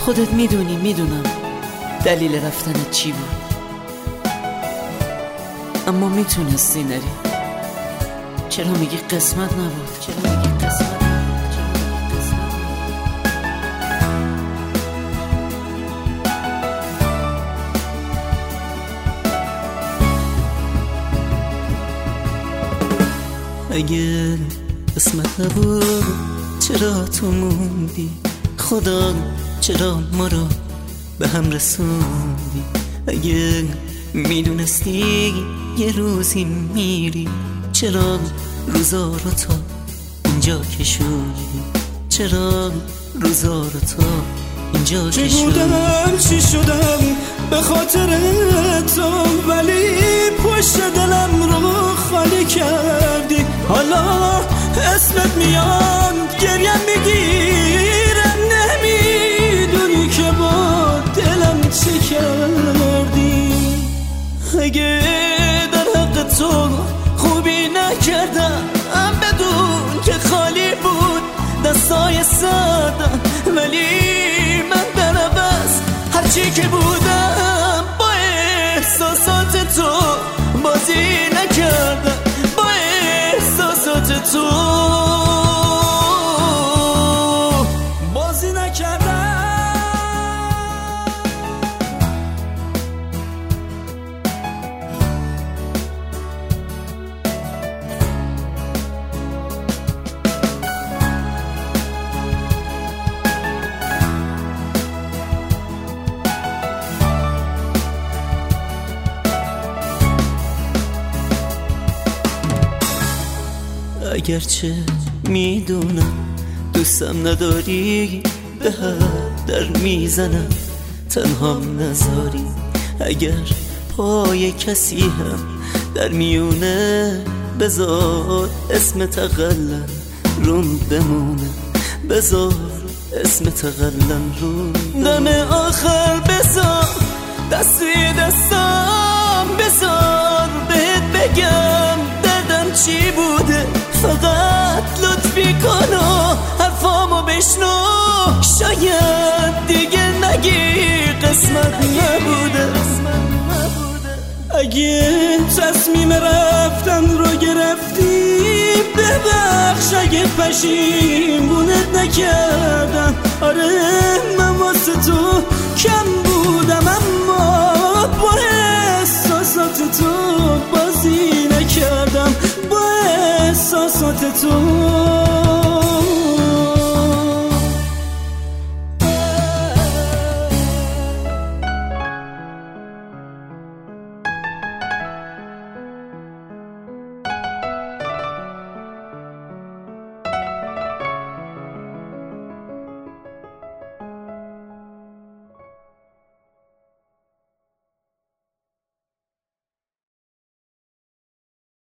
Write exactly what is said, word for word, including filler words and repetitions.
خودت میدونی میدونم دلیل رفتنت چی بود، اما میتونستی نری. چرا میگی قسمت نبود؟ چرا میگی قسمت نبود؟ اگه قسمت نبود چرا تو موندی؟ خدا چرا ما رو به هم رسوندی؟ اگه میدونستی یه روزی میری چرا روزا رو تا اینجا کشوندی؟ چرا روزا رو تا اینجا کشوندی؟ چی بودم چی شدم به خاطر تو، ولی پشت دلم رو خالی کردی. حالا اسمت میاد گریم میگیرم، نمیدونی که با دلم چه کردی. اگه در حق تو خوبی نکردم بدون که خالی بود دستای سردم، ولی من در عوض هرچی که بودم با احساسات تو بازی نکردم، با احساسات تو بازی نکردم. اگرچه میدونم دوستم نداری، به حد در میزنم تنهام نذاری. اگر پای کسی هم در میونه بذار اسم تقلم روم بمونه، بذار اسم تقلم روم دم آخر بذار دستی دستم، بذار بهت بگم دردم چی بوده. فقط لطفی کن و حرفامو بشنو، شاید دیگه نگی قسمت نبوده. اگه تصمیم رفتن رو گرفتی ببخش، اگه پشیمونت نکردم. آره من واسه تو کم بودم، اما با احساسات تو بازی نکردم، با احساسات تو